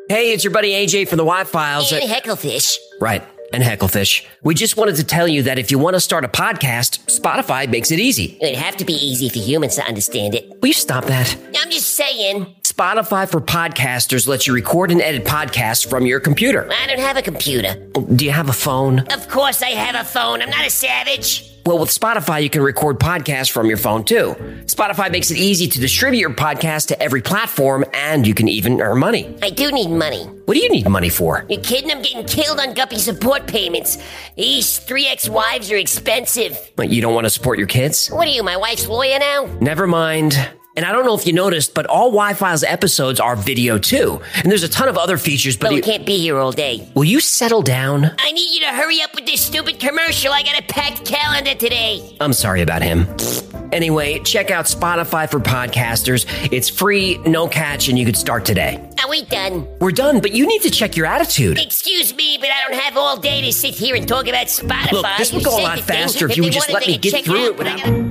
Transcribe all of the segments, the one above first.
Hey, it's your buddy AJ from the Y-Files. And Hecklefish. Right, and Hecklefish. We just wanted to tell you that if you want to start a podcast, Spotify makes it easy. It'd have to be easy for humans to understand it. Will you stop that? I'm just saying. Spotify for podcasters lets you record and edit podcasts from your computer. I don't have a computer. Do you have a phone? Of course I have a phone. I'm not a savage. Well, with Spotify, you can record podcasts from your phone, too. Spotify makes it easy to distribute your podcast to every platform, and you can even earn money. I do need money. What do you need money for? You kidding? I'm getting killed on Guppy support payments. These 3 ex-wives are expensive. What, you don't want to support your kids? What are you, my wife's lawyer now? Never mind. And I don't know if you noticed, but all Y-Files episodes are video, too. And there's a ton of other features, but... we can't be here all day. Will you settle down? I need you to hurry up with this stupid commercial. I got a packed calendar today. I'm sorry about him. Anyway, check out Spotify for podcasters. It's free, no catch, and you could start today. Are we done? We're done, but you need to check your attitude. Excuse me, but I don't have all day to sit here and talk about Spotify. Look, this would go a lot faster if you would just let me get through it without...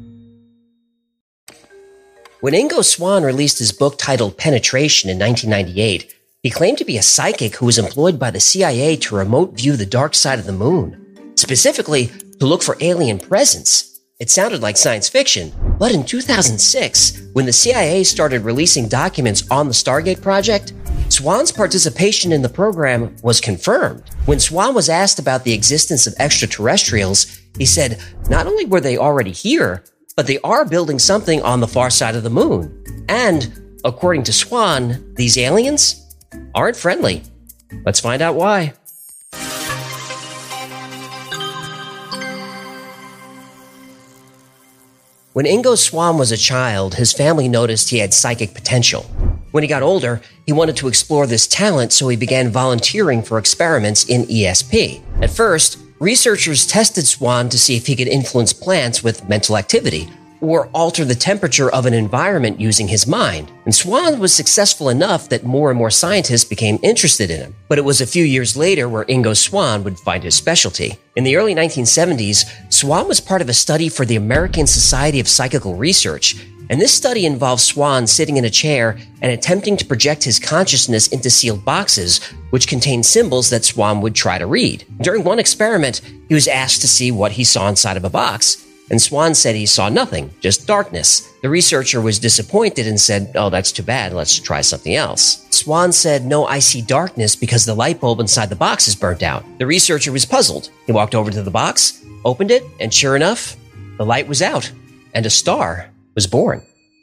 When Ingo Swann released his book titled Penetration in 1998, he claimed to be a psychic who was employed by the CIA to remote view the dark side of the moon, specifically to look for alien presence. It sounded like science fiction, but in 2006, when the CIA started releasing documents on the Stargate project, Swann's participation in the program was confirmed. When Swann was asked about the existence of extraterrestrials, he said not only were they already here, but they are building something on the far side of the moon. And, according to Swann, these aliens aren't friendly. Let's find out why. When Ingo Swann was a child, his family noticed he had psychic potential. When he got older, he wanted to explore this talent, so he began volunteering for experiments in ESP. At first, researchers tested Swann to see if he could influence plants with mental activity or alter the temperature of an environment using his mind. And Swann was successful enough that more and more scientists became interested in him. But it was a few years later where Ingo Swann would find his specialty. In the early 1970s, Swann was part of a study for the American Society of Psychical Research. And this study involved Swann sitting in a chair and attempting to project his consciousness into sealed boxes, which contained symbols that Swann would try to read. During one experiment, he was asked to see what he saw inside of a box, and Swann said he saw nothing, just darkness. The researcher was disappointed and said, "Oh, that's too bad, let's try something else." Swann said, "No, I see darkness because the light bulb inside the box is burnt out." The researcher was puzzled. He walked over to the box, opened it, and sure enough, the light was out, and a star was born.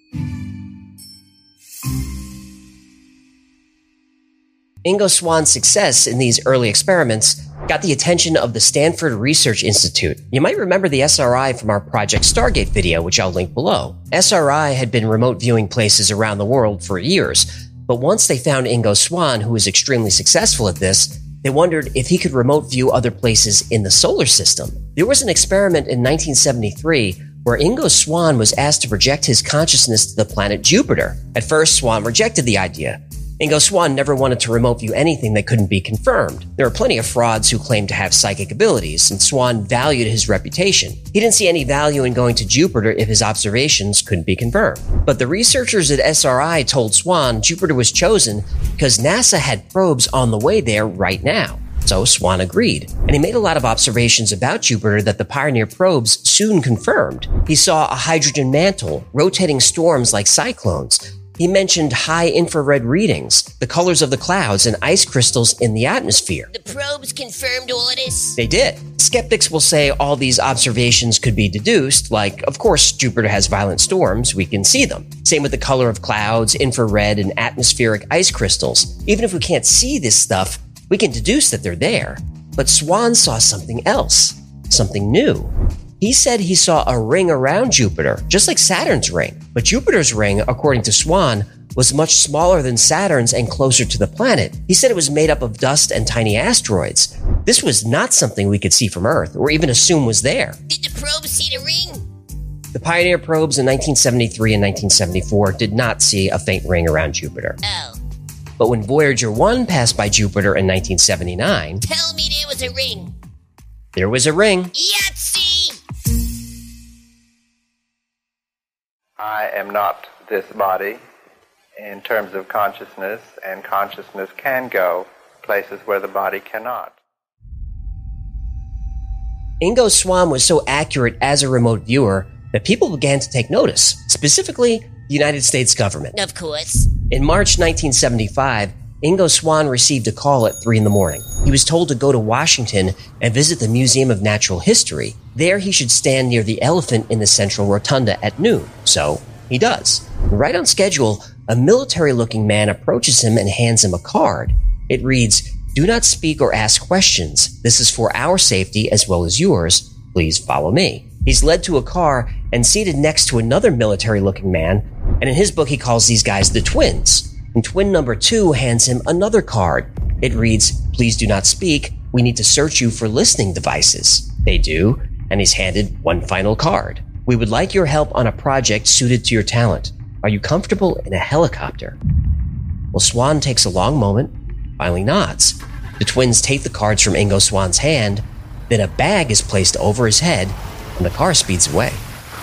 Ingo Swann's success in these early experiments got the attention of the Stanford Research Institute. You might remember the SRI from our Project Stargate video, which I'll link below. SRI had been remote viewing places around the world for years, but once they found Ingo Swann, who was extremely successful at this, they wondered if he could remote view other places in the solar system. There was an experiment in 1973 where Ingo Swann was asked to project his consciousness to the planet Jupiter. At first, Swann rejected the idea. Ingo Swann never wanted to remote view anything that couldn't be confirmed. There are plenty of frauds who claim to have psychic abilities, and Swann valued his reputation. He didn't see any value in going to Jupiter if his observations couldn't be confirmed. But the researchers at SRI told Swann Jupiter was chosen because NASA had probes on the way there right now. So Swann agreed, and he made a lot of observations about Jupiter that the Pioneer probes soon confirmed. He saw a hydrogen mantle, rotating storms like cyclones. He mentioned high infrared readings, the colors of the clouds, and ice crystals in the atmosphere. The probes confirmed all of this? They did. Skeptics will say all these observations could be deduced, like, of course, Jupiter has violent storms, we can see them. Same with the color of clouds, infrared, and atmospheric ice crystals. Even if we can't see this stuff, we can deduce that they're there. But Swann saw something else, something new. He said he saw a ring around Jupiter, just like Saturn's ring. But Jupiter's ring, according to Swann, was much smaller than Saturn's and closer to the planet. He said it was made up of dust and tiny asteroids. This was not something we could see from Earth, or even assume was there. Did the probe see the ring? The Pioneer probes in 1973 and 1974 did not see a faint ring around Jupiter. Oh. But when Voyager 1 passed by Jupiter in 1979... Tell me there was a ring. There was a ring. Yahtzee! I am not this body. in terms of consciousness, and consciousness can go places where the body cannot. Ingo Swann was so accurate as a remote viewer that people began to take notice, specifically the United States government. Of course. In March 1975, Ingo Swann received a call at 3 a.m. He was told to go to Washington and visit the Museum of Natural History. There he should stand near the elephant in the central rotunda at noon. So he does. Right on schedule, a military-looking man approaches him and hands him a card. It reads, "Do not speak or ask questions. This is for our safety as well as yours. Please follow me." He's led to a car and seated next to another military-looking man, and in his book he calls these guys the twins. And twin number 2 hands him another card. It reads, "Please do not speak. We need to search you for listening devices." They do, and he's handed one final card. "We would like your help on a project suited to your talent. Are you comfortable in a helicopter?" Well, Swann takes a long moment, finally nods. The twins take the cards from Ingo Swann's hand, then a bag is placed over his head, and the car speeds away.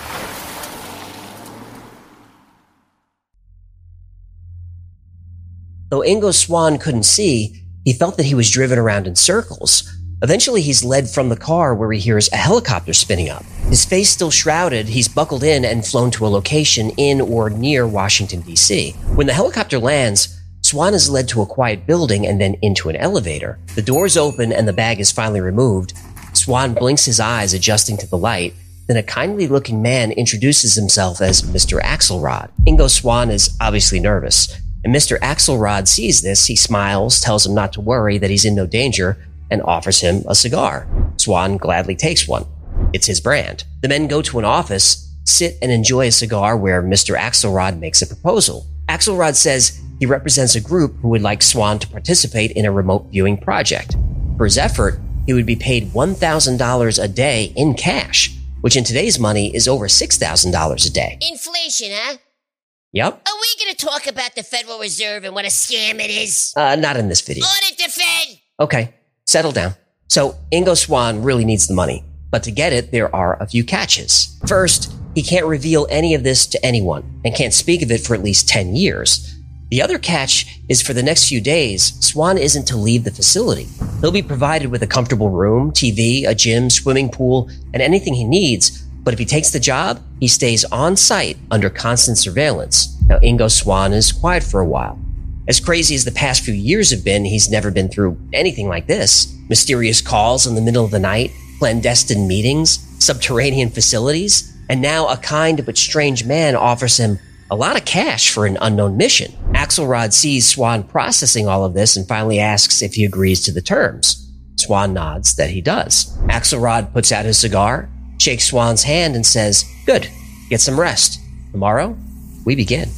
Though Ingo Swann couldn't see, he felt that he was driven around in circles. Eventually, he's led from the car where he hears a helicopter spinning up. His face still shrouded, he's buckled in and flown to a location in or near Washington, D.C. When the helicopter lands, Swann is led to a quiet building and then into an elevator. The doors open and the bag is finally removed. Swann blinks his eyes, adjusting to the light. Then a kindly-looking man introduces himself as Mr. Axelrod. Ingo Swann is obviously nervous, and Mr. Axelrod sees this. He smiles, tells him not to worry, that he's in no danger, and offers him a cigar. Swann gladly takes one. It's his brand. The men go to an office, sit and enjoy a cigar where Mr. Axelrod makes a proposal. Axelrod says he represents a group who would like Swann to participate in a remote viewing project. For his effort, he would be paid $1,000 a day in cash, which in today's money is over $6,000 a day. Inflation, huh? Yep. Are we going to talk about the Federal Reserve and what a scam it is? Not in this video. Audit the Fed! Okay, settle down. So, Ingo Swann really needs the money, but to get it, there are a few catches. First, he can't reveal any of this to anyone and can't speak of it for at least 10 years. The other catch is for the next few days, Swann isn't to leave the facility. He'll be provided with a comfortable room, TV, a gym, swimming pool, and anything he needs, but if he takes the job, he stays on site under constant surveillance. Now, Ingo Swann is quiet for a while. As crazy as the past few years have been, he's never been through anything like this. Mysterious calls in the middle of the night, clandestine meetings, subterranean facilities, and now a kind but strange man offers him a lot of cash for an unknown mission. Axelrod sees Swann processing all of this and finally asks if he agrees to the terms. Swann nods that he does. Axelrod puts out his cigar, shakes Swann's hand and says, "Good, get some rest. Tomorrow, we begin."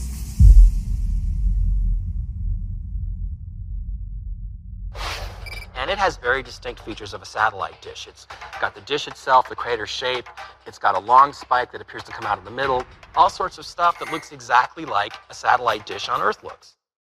And it has very distinct features of a satellite dish. It's got the dish itself, the crater shape. It's got a long spike that appears to come out of the middle. All sorts of stuff that looks exactly like a satellite dish on Earth looks.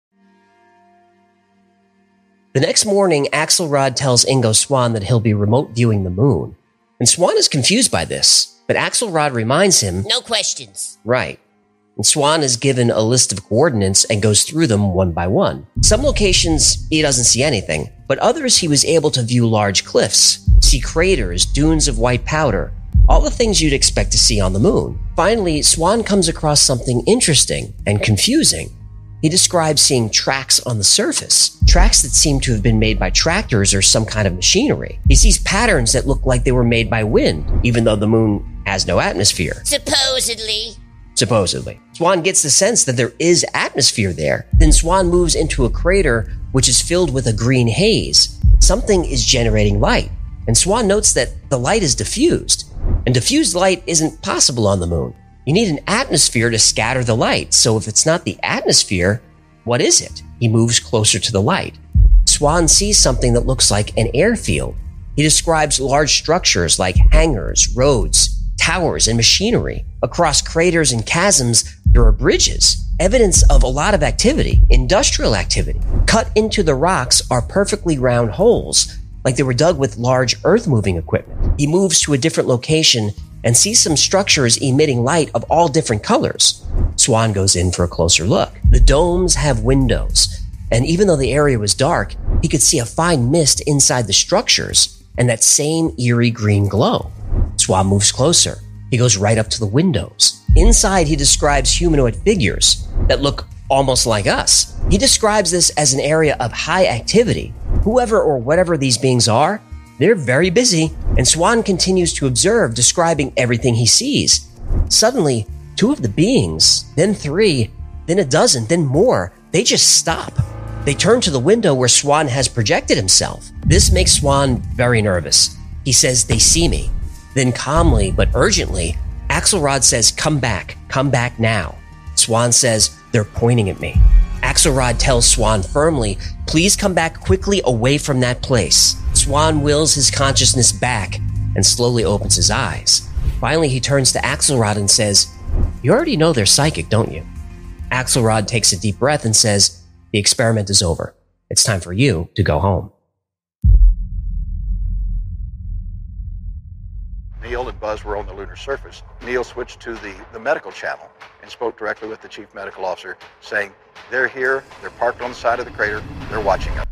The next morning, Axelrod tells Ingo Swann that he'll be remote viewing the moon. And Swann is confused by this, but Axelrod reminds him, No questions. Right. And Swann is given a list of coordinates and goes through them one by one. Some locations, he doesn't see anything, but others he was able to view large cliffs, see craters, dunes of white powder, all the things you'd expect to see on the moon. Finally, Swann comes across something interesting and confusing. He describes seeing tracks on the surface, tracks that seem to have been made by tractors or some kind of machinery. He sees patterns that look like they were made by wind, even though the moon has no atmosphere. Supposedly. Swann gets the sense that there is atmosphere there. Then Swann moves into a crater which is filled with a green haze. Something is generating light, and Swann notes that the light is diffused. And diffused light isn't possible on the moon. You need an atmosphere to scatter the light, so if it's not the atmosphere, what is it? He moves closer to the light. Swann sees something that looks like an airfield. He describes large structures like hangars, roads, towers, and machinery. Across craters and chasms, there are bridges, evidence of a lot of activity, industrial activity. Cut into the rocks are perfectly round holes, like they were dug with large earth-moving equipment. He moves to a different location and sees some structures emitting light of all different colors. Swan goes in for a closer look. The domes have windows, and even though the area was dark, he could see a fine mist inside the structures and that same eerie green glow. Swan moves closer. He goes right up to the windows. Inside, he describes humanoid figures that look almost like us. He describes this as an area of high activity. Whoever or whatever these beings are, they're very busy, and Swan continues to observe, describing everything he sees. Suddenly, 2 of the beings, then 3, then a dozen, then more, they just stop. They turn to the window where Swan has projected himself. This makes Swan very nervous. He says, "They see me." Then calmly but urgently, Axelrod says, come back now." Swan says, "They're pointing at me." Axelrod tells Swan firmly, "Please come back quickly away from that place." Swan wills his consciousness back and slowly opens his eyes. Finally, he turns to Axelrod and says, "You already know they're psychic, don't you?" Axelrod takes a deep breath and says, "The experiment is over. It's time for you to go home." Neil and Buzz were on the lunar surface. Neil switched to the medical channel and spoke directly with the chief medical officer, saying, "They're here, they're parked on the side of the crater, they're watching us."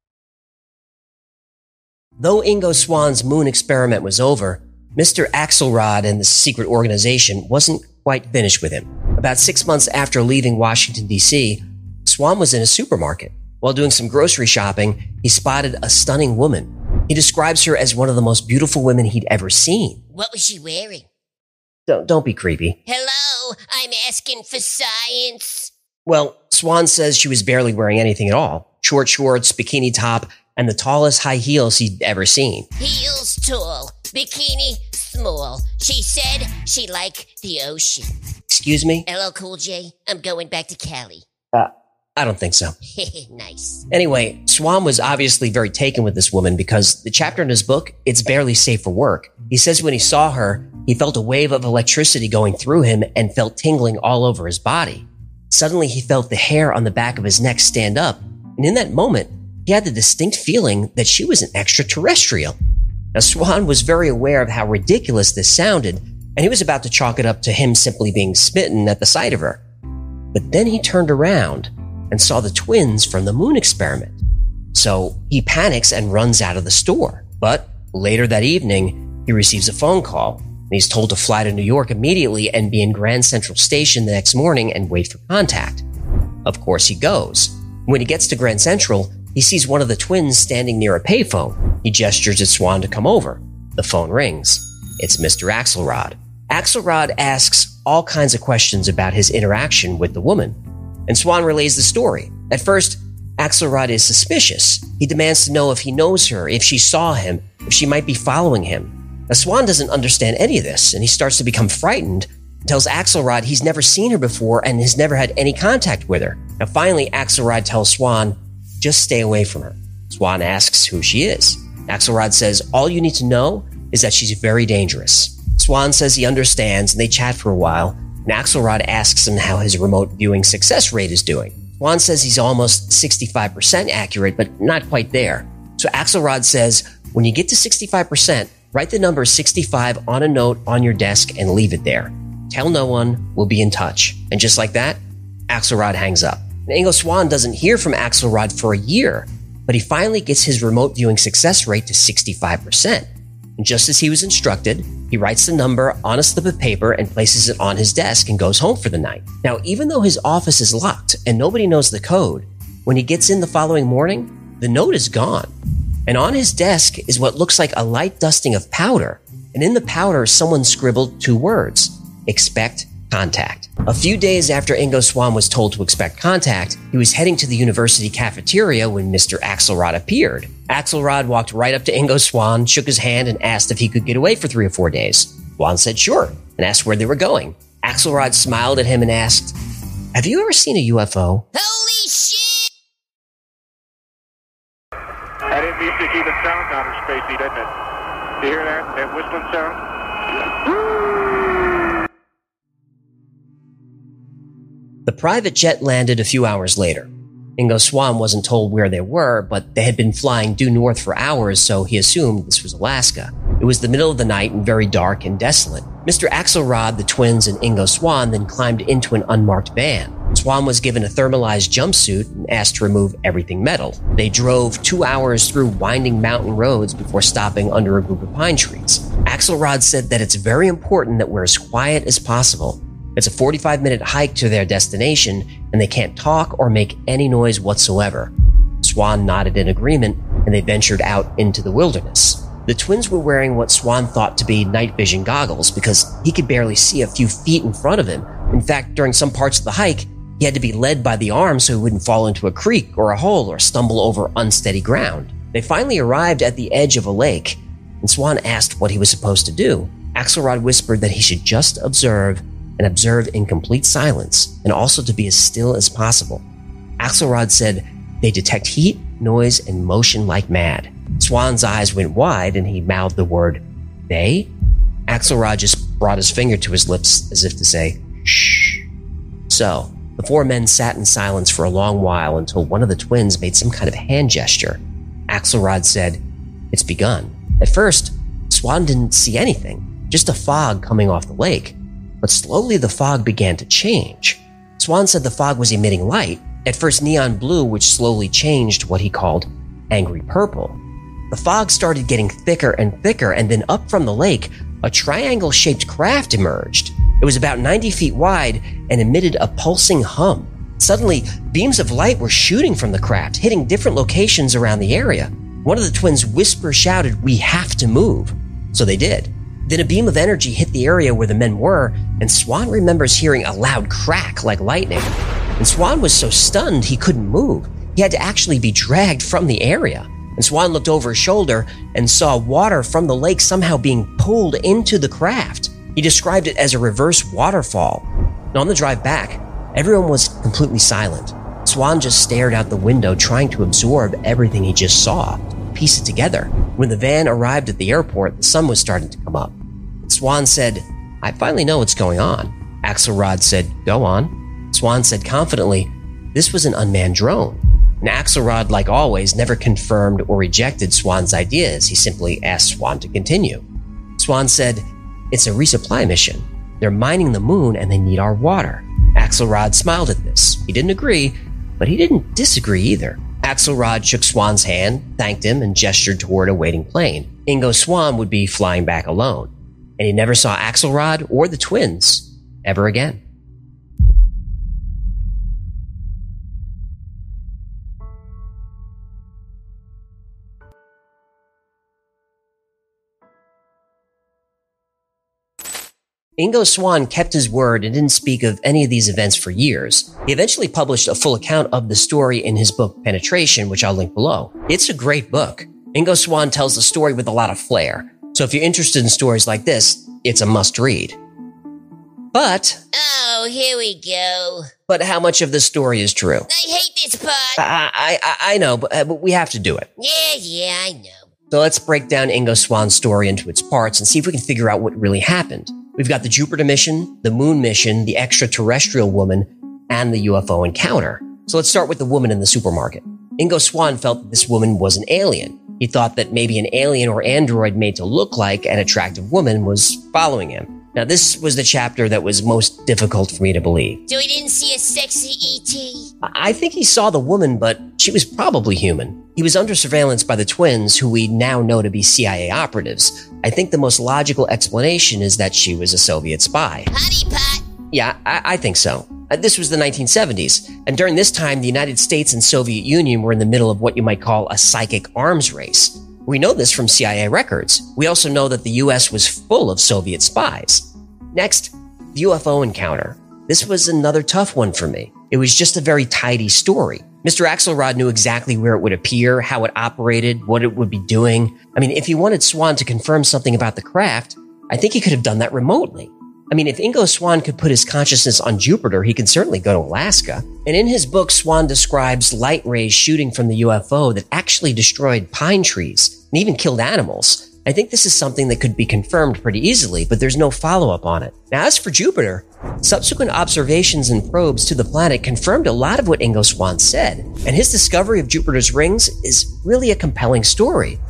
Though Ingo Swan's moon experiment was over, Mr. Axelrod and the secret organization wasn't quite finished with him. About 6 months after leaving Washington, D.C., Swan was in a supermarket. While doing some grocery shopping, he spotted a stunning woman. He describes her as one of the most beautiful women he'd ever seen. What was she wearing? Don't be creepy. Hello, I'm asking for science. Well, Swan says she was barely wearing anything at all. Short shorts, bikini top, and the tallest high heels he'd ever seen. Heels tall, bikini small. She said she liked the ocean. Excuse me? LL Cool J, I'm going back to Cali. I don't think so. Nice. Anyway, Swan was obviously very taken with this woman because the chapter in his book, It's Barely Safe for Work. He says when he saw her, he felt a wave of electricity going through him and felt tingling all over his body. Suddenly, he felt the hair on the back of his neck stand up, and in that moment, he had the distinct feeling that she was an extraterrestrial. Now, Swan was very aware of how ridiculous this sounded, and he was about to chalk it up to him simply being smitten at the sight of her. But then he turned around and saw the twins from the moon experiment. So he panics and runs out of the store. But later that evening, he receives a phone call, and he's told to fly to New York immediately and be in Grand Central Station the next morning and wait for contact. Of course, he goes. When he gets to Grand Central, he sees one of the twins standing near a payphone. He gestures at Swan to come over. The phone rings. It's Mr. Axelrod. Axelrod asks all kinds of questions about his interaction with the woman, and Swan relays the story. At first, Axelrod is suspicious. He demands to know if he knows her, if she saw him, if she might be following him. Now, Swan doesn't understand any of this, and he starts to become frightened and tells Axelrod he's never seen her before and has never had any contact with her. Now, finally, Axelrod tells Swan, just stay away from her. Swan asks who she is. Axelrod says all you need to know is that she's very dangerous. Swan says he understands, and they chat for a while, and Axelrod asks him how his remote viewing success rate is doing. Swan says he's almost 65% accurate, but not quite there. So Axelrod says, when you get to 65%, write the number 65 on a note on your desk and leave it there. Tell no one, we'll be in touch. And just like that, Axelrod hangs up. And Ingo Swan doesn't hear from Axelrod for a year, but he finally gets his remote viewing success rate to 65%. And just as he was instructed, he writes the number on a slip of paper and places it on his desk and goes home for the night. Now, even though his office is locked and nobody knows the code, when he gets in the following morning, the note is gone. And on his desk is what looks like a light dusting of powder. And in the powder, someone scribbled 2 words, expect contact. A few days after Ingo Swan was told to expect contact, he was heading to the university cafeteria when Mr. Axelrod appeared. Axelrod walked right up to Ingo Swan, shook his hand, and asked if he could get away for 3 or 4 days. Swan said sure, and asked where they were going. Axelrod smiled at him and asked, have you ever seen a UFO? Holy shit! I didn't mean to keep it sound counter, Spacey, didn't it? Do you hear that? That whistling sound? The private jet landed a few hours later. Ingo Swan wasn't told where they were, but they had been flying due north for hours, so he assumed this was Alaska. It was the middle of the night and very dark and desolate. Mr. Axelrod, the twins, and Ingo Swann then climbed into an unmarked van. Swann was given a thermalized jumpsuit and asked to remove everything metal. They drove 2 hours through winding mountain roads before stopping under a group of pine trees. Axelrod said that it's very important that we're as quiet as possible. It's a 45-minute hike to their destination, and they can't talk or make any noise whatsoever. Swann nodded in agreement, and they ventured out into the wilderness. The twins were wearing what Swann thought to be night vision goggles because he could barely see a few feet in front of him. In fact, during some parts of the hike, he had to be led by the arm so he wouldn't fall into a creek or a hole or stumble over unsteady ground. They finally arrived at the edge of a lake, and Swann asked what he was supposed to do. Axelrod whispered that he should just observe and observe in complete silence, and also to be as still as possible. Axelrod said they detect heat, noise, and motion like mad. Swann's eyes went wide and he mouthed the word, "They?" Axelrod just brought his finger to his lips as if to say, "Shh." So, the four men sat in silence for a long while until one of the twins made some kind of hand gesture. Axelrod said, "It's begun." At first, Swann didn't see anything, just a fog coming off the lake. But slowly the fog began to change. Swann said the fog was emitting light, at first neon blue, which slowly changed what he called angry purple. The fog started getting thicker and thicker, and then up from the lake, a triangle-shaped craft emerged. It was about 90 feet wide and emitted a pulsing hum. Suddenly, beams of light were shooting from the craft, hitting different locations around the area. One of the twins shouted, "We have to move." So they did. Then a beam of energy hit the area where the men were, and Swann remembers hearing a loud crack like lightning. And Swann was so stunned he couldn't move. He had to actually be dragged from the area. And Swann looked over his shoulder and saw water from the lake somehow being pulled into the craft. He described it as a reverse waterfall. And on the drive back, everyone was completely silent. Swann just stared out the window, trying to absorb everything he just saw, piece it together. When the van arrived at the airport, the sun was starting to come up. Swann said, "I finally know what's going on." Axelrod said, "Go on." Swann said confidently, "This was an unmanned drone." And Axelrod, like always, never confirmed or rejected Swann's ideas. He simply asked Swann to continue. Swann said, "It's a resupply mission. They're mining the moon and they need our water." Axelrod smiled at this. He didn't agree, but he didn't disagree either. Axelrod shook Swann's hand, thanked him, and gestured toward a waiting plane. Ingo Swann would be flying back alone, and he never saw Axelrod or the twins ever again. Ingo Swann kept his word and didn't speak of any of these events for years. He eventually published a full account of the story in his book Penetration, which I'll link below. It's a great book. Ingo Swann tells the story with a lot of flair. So if you're interested in stories like this, it's a must-read. But... Oh, here we go. But how much of this story is true? I hate this part. I know, but we have to do it. Yeah, I know. So let's break down Ingo Swann's story into its parts and see if we can figure out what really happened. We've got the Jupiter mission, the moon mission, the extraterrestrial woman, and the UFO encounter. So let's start with the woman in the supermarket. Ingo Swann felt that this woman was an alien. He thought that maybe an alien or android made to look like an attractive woman was following him. Now, this was the chapter that was most difficult for me to believe. So he didn't see a sexy E.T.? I think he saw the woman, but she was probably human. He was under surveillance by the twins, who we now know to be CIA operatives. I think the most logical explanation is that she was a Soviet spy. Honeypot! Yeah, I think so. This was the 1970s, and during this time, the United States and Soviet Union were in the middle of what you might call a psychic arms race. We know this from CIA records. We also know that the US was full of Soviet spies. Next, the UFO encounter. This was another tough one for me. It was just a very tidy story. Mr. Axelrod knew exactly where it would appear, how it operated, what it would be doing. I mean, if he wanted Swann to confirm something about the craft, I think he could have done that remotely. I mean, if Ingo Swann could put his consciousness on Jupiter, he could certainly go to Alaska. And in his book, Swann describes light rays shooting from the UFO that actually destroyed pine trees and even killed animals. I think this is something that could be confirmed pretty easily, but there's no follow-up on it. Now, as for Jupiter, subsequent observations and probes to the planet confirmed a lot of what Ingo Swann said, and his discovery of Jupiter's rings is really a compelling story.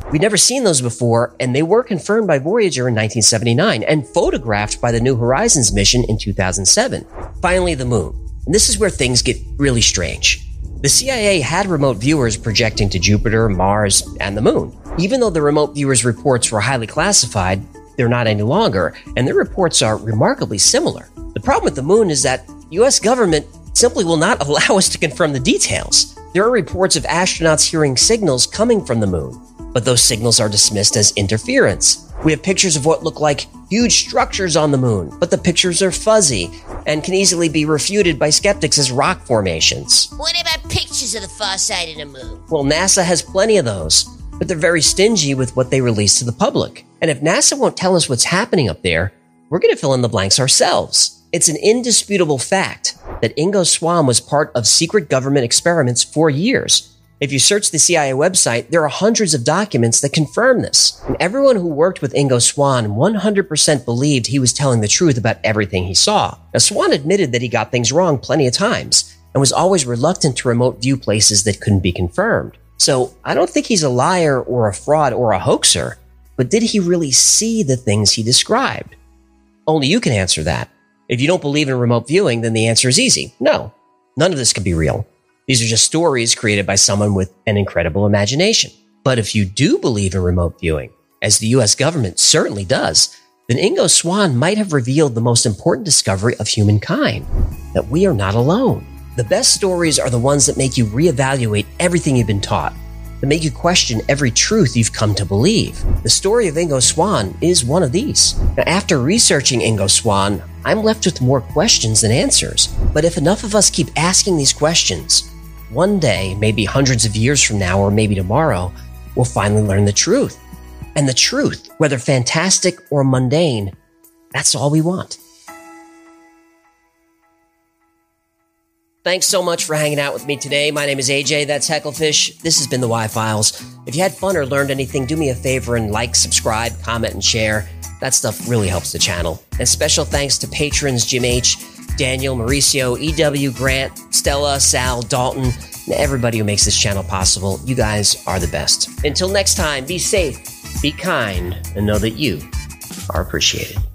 We'd never seen those before, and they were confirmed by Voyager in 1979 and photographed by the New Horizons mission in 2007. Finally, the moon. And this is where things get really strange. The CIA had remote viewers projecting to Jupiter, Mars, and the moon. Even though the remote viewers' reports were highly classified, they're not any longer, and their reports are remarkably similar. The problem with the moon is that the US government simply will not allow us to confirm the details. There are reports of astronauts hearing signals coming from the moon, but those signals are dismissed as interference. We have pictures of what look like huge structures on the moon, but the pictures are fuzzy and can easily be refuted by skeptics as rock formations. What about pictures of the far side of the moon? Well, NASA has plenty of those, but they're very stingy with what they release to the public. And if NASA won't tell us what's happening up there, we're going to fill in the blanks ourselves. It's an indisputable fact that Ingo Swann was part of secret government experiments for years. If you search the CIA website, there are hundreds of documents that confirm this. And everyone who worked with Ingo Swann 100% believed he was telling the truth about everything he saw. Now, Swann admitted that he got things wrong plenty of times and was always reluctant to remote view places that couldn't be confirmed. So I don't think he's a liar or a fraud or a hoaxer, but did he really see the things he described? Only you can answer that. If you don't believe in remote viewing, then the answer is easy. No, none of this could be real. These are just stories created by someone with an incredible imagination. But if you do believe in remote viewing, as the US government certainly does, then Ingo Swann might have revealed the most important discovery of humankind, that we are not alone. The best stories are the ones that make you reevaluate everything you've been taught, that make you question every truth you've come to believe. The story of Ingo Swann is one of these. Now, after researching Ingo Swann, I'm left with more questions than answers. But if enough of us keep asking these questions, one day, maybe hundreds of years from now, or maybe tomorrow, we'll finally learn the truth. And the truth, whether fantastic or mundane, that's all we want. Thanks so much for hanging out with me today. My name is AJ, that's Hecklefish. This has been the Y-Files. If you had fun or learned anything, do me a favor and like, subscribe, comment, and share. That stuff really helps the channel. And special thanks to patrons Jim H., Daniel, Mauricio, EW, Grant, Stella, Sal, Dalton, and everybody who makes this channel possible. You guys are the best. Until next time, be safe, be kind, and know that you are appreciated.